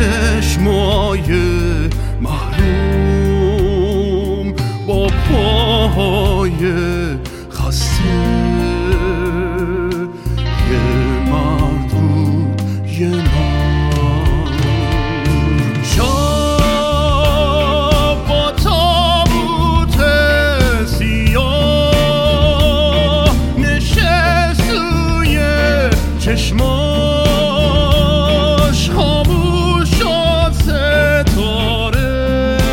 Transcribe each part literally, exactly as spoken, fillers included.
چشمای محروم با پاهای خسته یه مرد بود یه مرد شب با تابوت سیاه نشست روی چشماش خاموش شد ستاره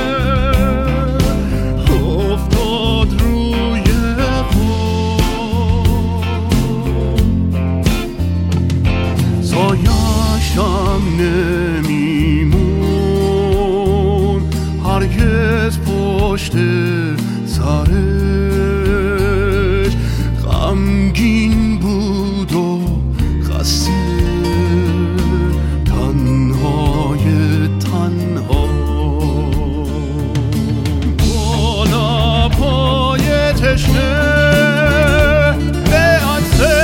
افتاد روی خود سایه‌شم نمیمون هرگز پشت سرش غمگین بود و خسته تنهای تنها بالا پای تشنه به عطر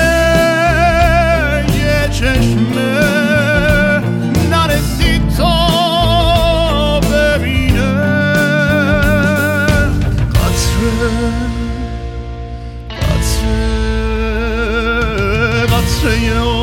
یه چشمه نرسید تا ببینه قطره قطره قطره